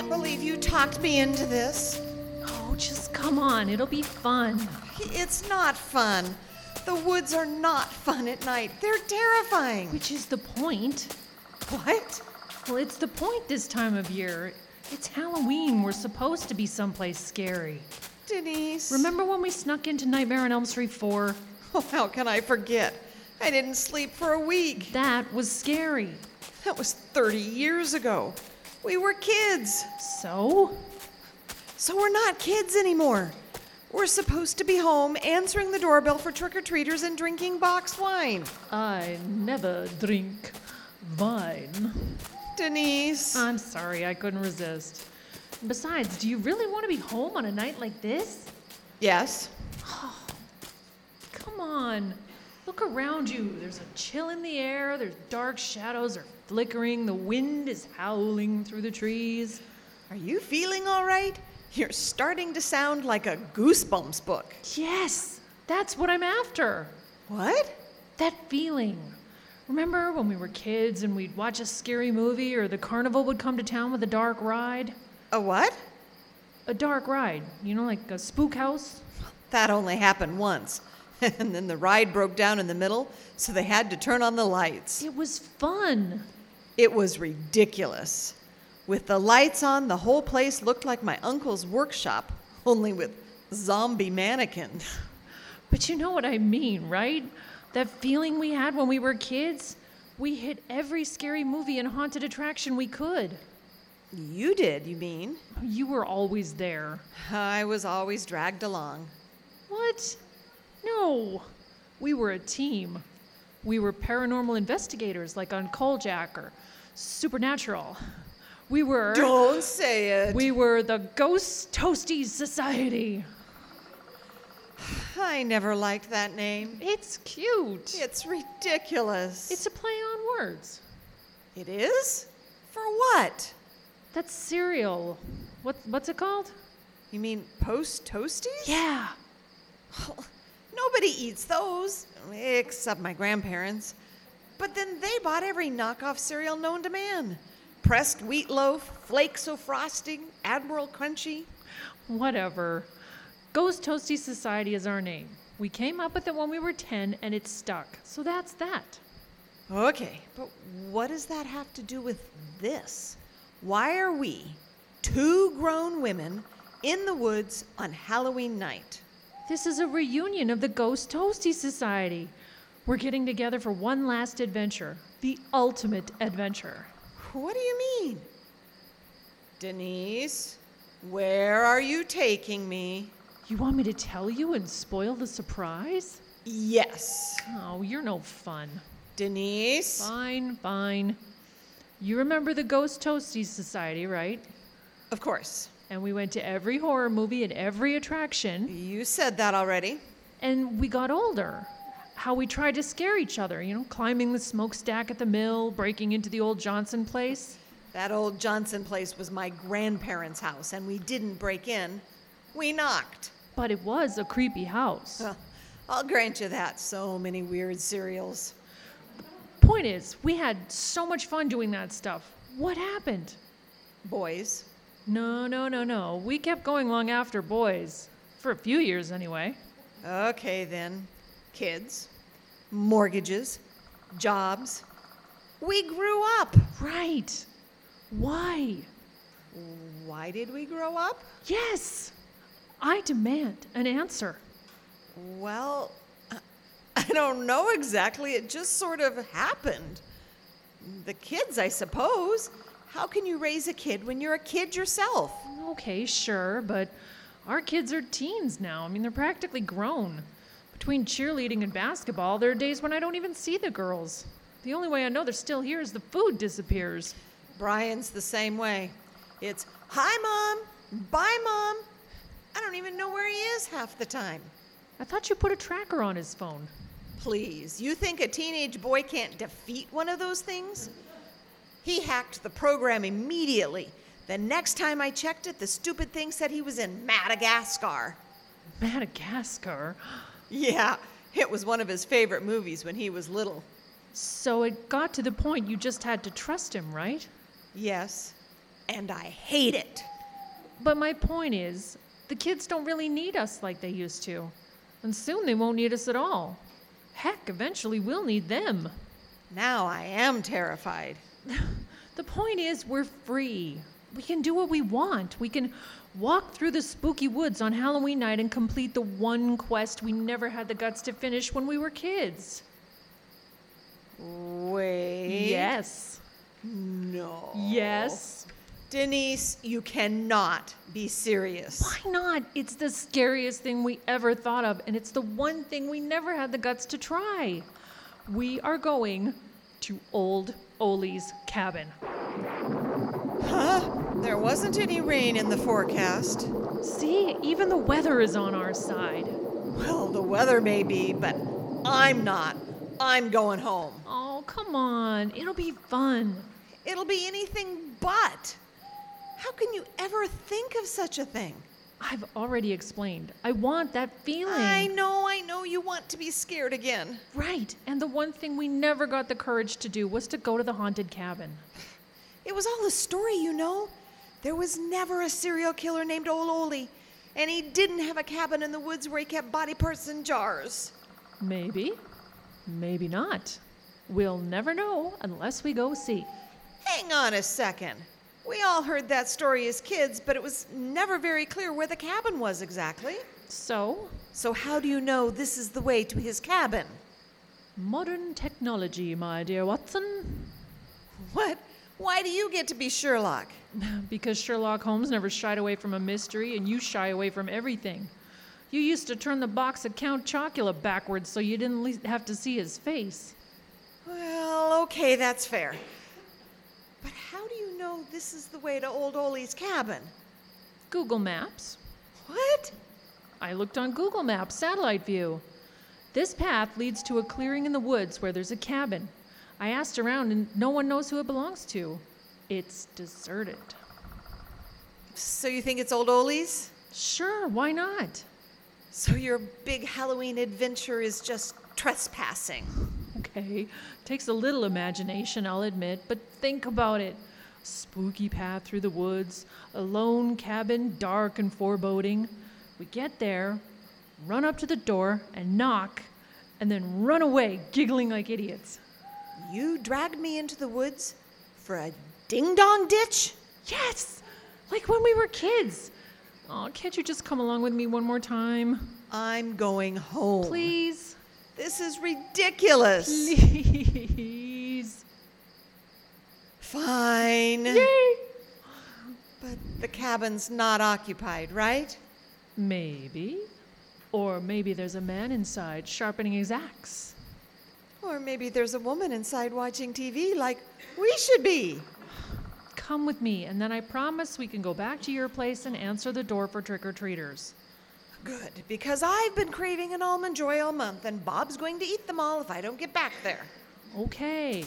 believe you talked me into this. Oh, just come on. It'll be fun. It's not fun. The woods are not fun at night. They're terrifying. Which is the point. What? Well, it's the point this time of year. It's Halloween. We're supposed to be someplace scary. Denise. Remember when we snuck into Nightmare on Elm Street 4? Oh, how can I forget? I didn't sleep for a week. That was scary. That was 30 years ago. We were kids. So? So we're not kids anymore. We're supposed to be home answering the doorbell for trick-or-treaters and drinking boxed wine. I never drink wine. Denise. I'm sorry, I couldn't resist. Besides, do you really want to be home on a night like this? Yes. Come on. Look around you. There's a chill in the air. There's dark shadows are flickering. The wind is howling through the trees. Are you feeling all right? You're starting to sound like a Goosebumps book. Yes, that's what I'm after. What? That feeling. Remember when we were kids and we'd watch a scary movie or the carnival would come to town with a dark ride? A what? A dark ride. You know, like a spook house? That only happened once. And then the ride broke down in the middle, so they had to turn on the lights. It was fun. It was ridiculous. With the lights on, the whole place looked like my uncle's workshop, only with zombie mannequins. But you know what I mean, right? That feeling we had when we were kids? We hit every scary movie and haunted attraction we could. You did, you mean? You were always there. I was always dragged along. What? No. We were a team. We were paranormal investigators like on Kojak or Supernatural. We were... Don't say it. We were the Ghost Toasties Society. I never liked that name. It's cute. It's ridiculous. It's a play on words. It is? For what? That's cereal. What's it called? You mean Post Toasties? Yeah. Nobody eats those, except my grandparents. But then they bought every knockoff cereal known to man. Pressed wheat loaf, flakes o' frosting, Admiral Crunchy. Whatever. Ghost Toasty Society is our name. We came up with it when we were 10 and it stuck. So that's that. Okay, but what does that have to do with this? Why are we, two grown women, in the woods on Halloween night? This is a reunion of the Ghost Toasty Society. We're getting together for one last adventure. The ultimate adventure. What do you mean? Denise, where are you taking me? You want me to tell you and spoil the surprise? Yes. Oh, you're no fun. Denise? Fine. You remember the Ghost Toasties Society, right? Of course. And we went to every horror movie and every attraction. You said that already. And we got older. How we tried to scare each other, climbing the smokestack at the mill, breaking into the old Johnson place. That old Johnson place was my grandparents' house, and we didn't break in. We knocked. But it was a creepy house. Well, I'll grant you that. So many weird cereals. Point is, we had so much fun doing that stuff. What happened? Boys. No. We kept going long after boys. For a few years, anyway. Okay, then. Kids. Mortgages. Jobs. We grew up. Right. Why? Why did we grow up? Yes. I demand an answer. Well, I don't know exactly. It just sort of happened. The kids, I suppose. How can you raise a kid when you're a kid yourself? Okay, sure, but our kids are teens now. They're practically grown. Between cheerleading and basketball, there are days when I don't even see the girls. The only way I know they're still here is the food disappears. Brian's the same way. It's, hi, Mom. Bye, Mom. I don't even know where he is half the time. I thought you put a tracker on his phone. Please, you think a teenage boy can't defeat one of those things? He hacked the program immediately. The next time I checked it, the stupid thing said he was in Madagascar. Madagascar? Yeah, it was one of his favorite movies when he was little. So it got to the point you just had to trust him, right? Yes. and I hate it. But my point is, the kids don't really need us like they used to. And soon they won't need us at all. Heck, eventually we'll need them. Now I am terrified. The point is, we're free. We can do what we want. We can walk through the spooky woods on Halloween night and complete the one quest we never had the guts to finish when we were kids. Wait. Yes. No. Yes. Denise, you cannot be serious. Why not? It's the scariest thing we ever thought of, and it's the one thing we never had the guts to try. We are going to Old Ole's cabin. Huh? There wasn't any rain in the forecast. See, even the weather is on our side. Well, the weather may be, but I'm not. I'm going home. Oh, come on. It'll be fun. It'll be anything but. How can you ever think of such a thing? I've already explained. I want that feeling. I know you want to be scared again. Right. And the one thing we never got the courage to do was to go to the haunted cabin. It was all a story, you know. There was never a serial killer named Old Ole, and he didn't have a cabin in the woods where he kept body parts in jars. Maybe. Maybe not. We'll never know unless we go see. Hang on a second. We all heard that story as kids, but it was never very clear where the cabin was exactly. So, So how do you know this is the way to his cabin? modern technology, my dear Watson. What? Why do you get to be Sherlock? Because Sherlock Holmes never shied away from a mystery, and you shy away from everything. You used to turn the box of Count Chocula backwards so you didn't have to see his face. Well, okay, that's fair. But how do you know this is the way to Old Ole's cabin? Google Maps. What? I looked on Google Maps, satellite view. This path leads to a clearing in the woods where there's a cabin. I asked around and no one knows who it belongs to. It's deserted. So you think it's Old Ole's? Sure, why not? So your big Halloween adventure is just trespassing. Okay, takes a little imagination, I'll admit, but think about it. Spooky path through the woods, a lone cabin, dark and foreboding. We get there, run up to the door and knock, and then run away, giggling like idiots. You dragged me into the woods for a ding-dong ditch? Yes! Like when we were kids. Oh, can't you just come along with me one more time? I'm going home. Please? This is ridiculous. Please. Fine. Yay! But the cabin's not occupied, right? Maybe. Or maybe there's a man inside sharpening his axe. Or maybe there's a woman inside watching TV like we should be. Come with me, and then I promise we can go back to your place and answer the door for trick-or-treaters. Good, because I've been craving an almond joy all month, and Bob's going to eat them all if I don't get back there. Okay.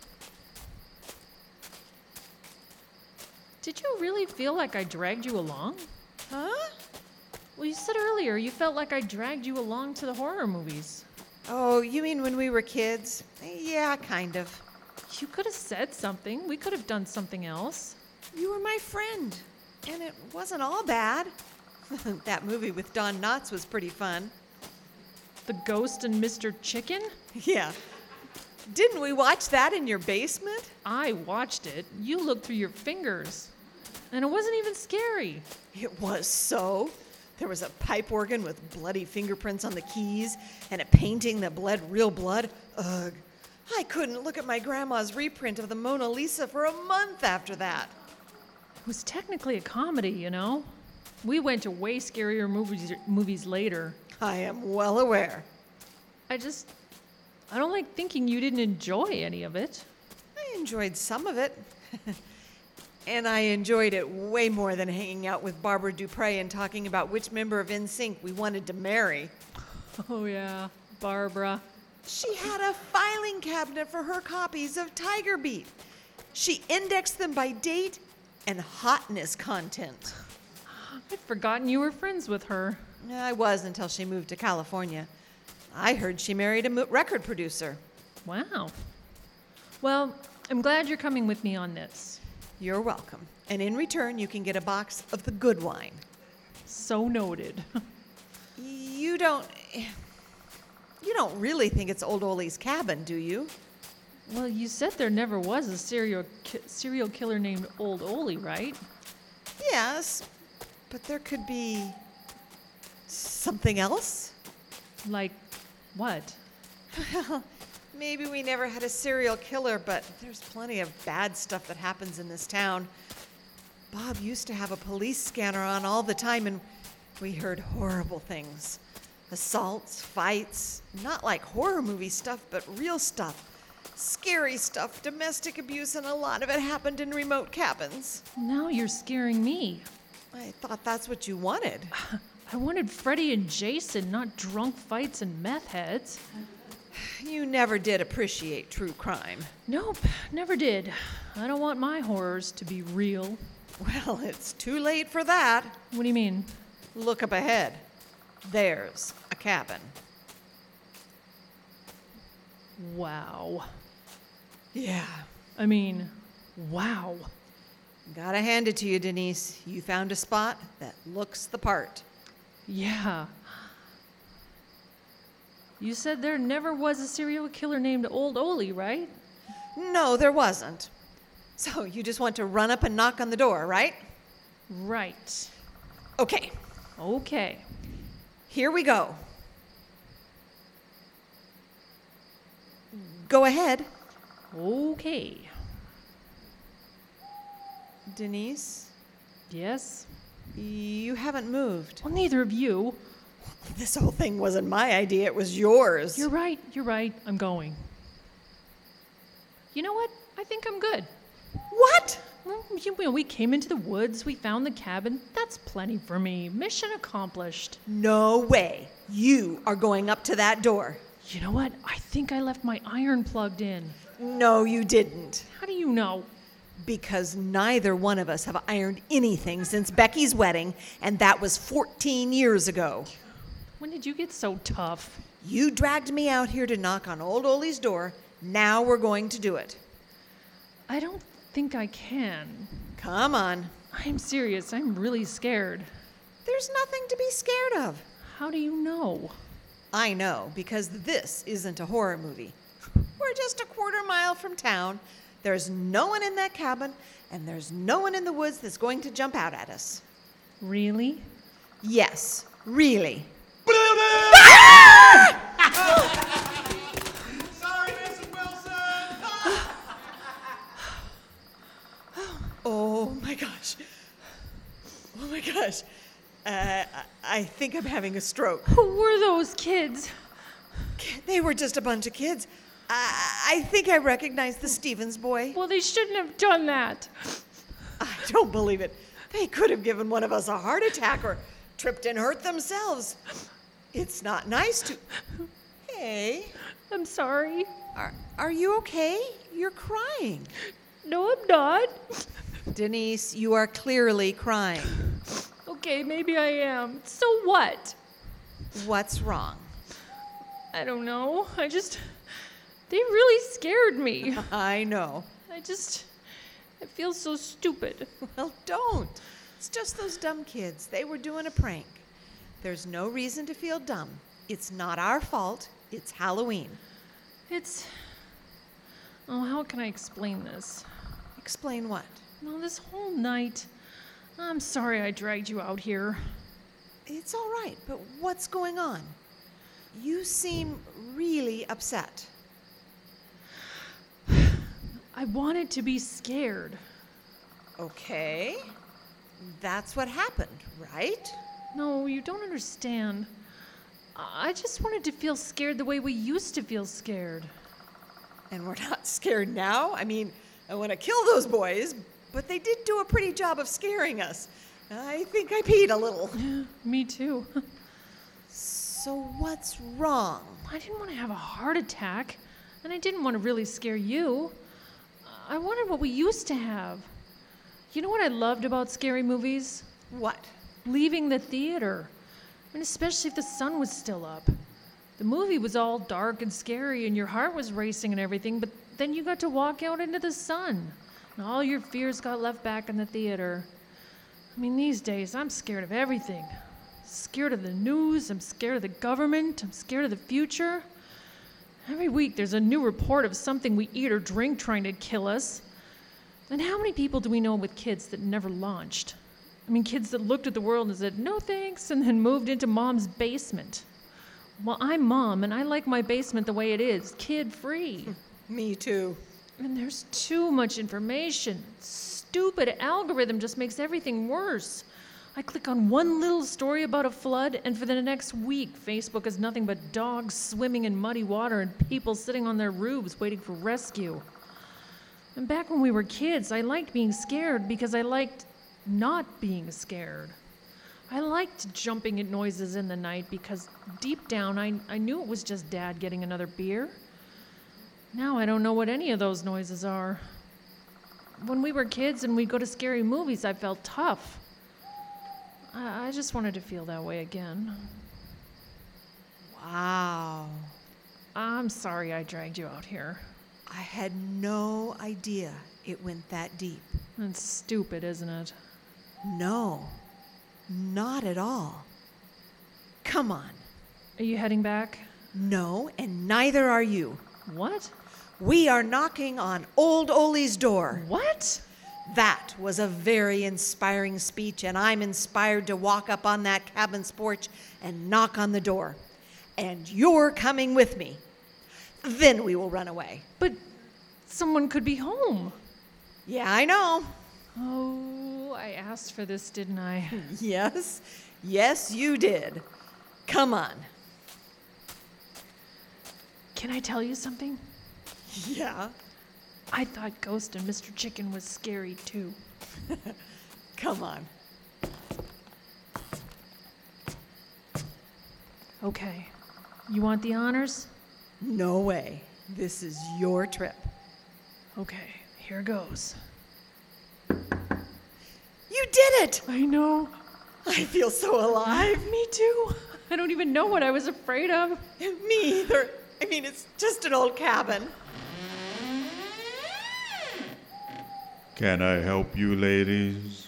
Did you really feel like I dragged you along? Huh? Well, you said earlier you felt like I dragged you along to the horror movies. Oh, you mean when we were kids? Yeah, kind of. You could have said something. We could have done something else. You were my friend, and it wasn't all bad. That movie with Don Knotts was pretty fun. The Ghost and Mr. Chicken? Yeah. Didn't we watch that in your basement? I watched it. You looked through your fingers. And it wasn't even scary. It was so. There was a pipe organ with bloody fingerprints on the keys and a painting that bled real blood. Ugh. I couldn't look at my grandma's reprint of the Mona Lisa for a month after that. It was technically a comedy, you know? We went to way scarier movies later. I am well aware. I don't like thinking you didn't enjoy any of it. I enjoyed some of it. And I enjoyed it way more than hanging out with Barbara Dupre and talking about which member of NSYNC we wanted to marry. Oh, yeah, Barbara. She had a filing cabinet for her copies of Tiger Beat. She indexed them by date and hotness content. I'd forgotten you were friends with her. I was until she moved to California. I heard she married a record producer. Wow. Well, I'm glad you're coming with me on this. You're welcome. And in return, you can get a box of the good wine. So noted. You don't really think it's Old Ole's cabin, do you? Well, you said there never was a serial killer named Old Ole, right? Yes, but there could be something else? Like what? Well, maybe we never had a serial killer, but there's plenty of bad stuff that happens in this town. Bob used to have a police scanner on all the time, and we heard horrible things. Assaults, fights, not like horror movie stuff, but real stuff. Scary stuff, domestic abuse, and a lot of it happened in remote cabins. Now you're scaring me. I thought that's what you wanted. I wanted Freddy and Jason, not drunk fights and meth heads. You never did appreciate true crime. Nope, never did. I don't want my horrors to be real. Well, it's too late for that. What do you mean? Look up ahead. There's a cabin. Wow. Yeah. I mean, wow. Gotta hand it to you, Denise. You found a spot that looks the part. Yeah. You said there never was a serial killer named Old Ole, right? No, there wasn't. So you just want to run up and knock on the door, right? Right. Okay, Okay. here we go. Go ahead. Okay. Denise, Yes? you haven't moved. Well, neither of you. This whole thing wasn't my idea, it was yours. You're right. I'm going. You know what? I think I'm good. What? Well, we came into the woods, we found the cabin. That's plenty for me. Mission accomplished. No way. You are going up to that door. You know what? I think I left my iron plugged in. No, you didn't. How do you know? Because neither one of us have ironed anything since Becky's wedding, and that was 14 years ago. When did you get so tough? You dragged me out here to knock on Old Ole's door. Now we're going to do it. I don't think I can. Come on. I'm serious. I'm really scared. There's nothing to be scared of. How do you know? I know, because this isn't a horror movie. We're just a quarter-mile from town. There's no one in that cabin, and there's no one in the woods that's going to jump out at us. Really? Yes, really. Sorry, Mrs. Wilson! Oh my gosh. Oh my gosh. I think I'm having a stroke. Who were those kids? They were just a bunch of kids. I think I recognize the Stevens boy. Well, they shouldn't have done that. I don't believe it. They could have given one of us a heart attack or tripped and hurt themselves. It's not nice to... Hey, I'm sorry. are you okay? You're crying. No, I'm not. Denise, you are clearly crying. Okay, maybe I am. So what? What's wrong? I don't know. They really scared me. I know. I feel so stupid. Well, don't. It's just those dumb kids. They were doing a prank. There's no reason to feel dumb. It's not our fault. It's Halloween. Oh, how can I explain this? Explain what? No, this whole night. I'm sorry I dragged you out here. It's all right, but what's going on? You seem really upset. I wanted to be scared. Okay. That's what happened, right? No, you don't understand. I just wanted to feel scared the way we used to feel scared. And we're not scared now? I mean, I want to kill those boys, but they did do a pretty job of scaring us. I think I peed a little. Me too. So what's wrong? I didn't want to have a heart attack, and I didn't want to really scare you. I wanted what we used to have. You know what I loved about scary movies? What? Leaving the theater. I mean, especially if the sun was still up. The movie was all dark and scary, and your heart was racing and everything, but then you got to walk out into the sun. All your fears got left back in the theater. I mean, these days, I'm scared of everything. Scared of the news, I'm scared of the government, I'm scared of the future. Every week there's a new report of something we eat or drink trying to kill us. And how many people do we know with kids that never launched? I mean, kids that looked at the world and said, no thanks, and then moved into mom's basement. Well, I'm mom, and I like my basement the way it is, kid-free. Me too. And there's too much information. Stupid algorithm just makes everything worse. I click on one little story about a flood, and for the next week, Facebook is nothing but dogs swimming in muddy water and people sitting on their roofs waiting for rescue. And back when we were kids, I liked being scared because I liked not being scared. I liked jumping at noises in the night because deep down I knew it was just Dad getting another beer. Now I don't know what any of those noises are. When we were kids and we'd go to scary movies, I felt tough. I just wanted to feel that way again. Wow. I'm sorry I dragged you out here. I had no idea it went that deep. That's stupid, isn't it? No, not at all. Come on. Are you heading back? No, and neither are you. What? We are knocking on Old Ole's door. What? That was a very inspiring speech, and I'm inspired to walk up on that cabin's porch and knock on the door. And you're coming with me. Then we will run away. But someone could be home. Yeah, I know. Oh, I asked for this, didn't I? Yes, yes, you did. Come on. Can I tell you something? Yeah, I thought Ghost and Mr. Chicken was scary too. come on. Okay. You want the honors? No way. This is your trip. Okay, here goes. You did it! I know. I feel so alive. Me too. I don't even know what I was afraid of. Me either. I mean, it's just an old cabin. Can I help you, ladies?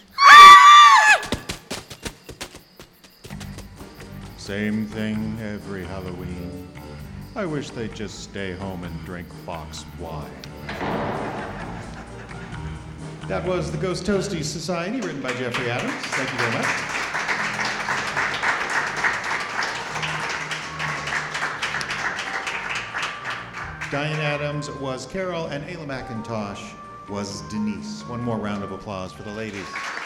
Same thing every Halloween. I wish they'd just stay home and drink boxed wine. That was The Ghost Toasties Society, written by Jeffrey Adams. Thank you very much. Diane Adams was Carol, and Ayla McIntosh was Denise. One more round of applause for the ladies.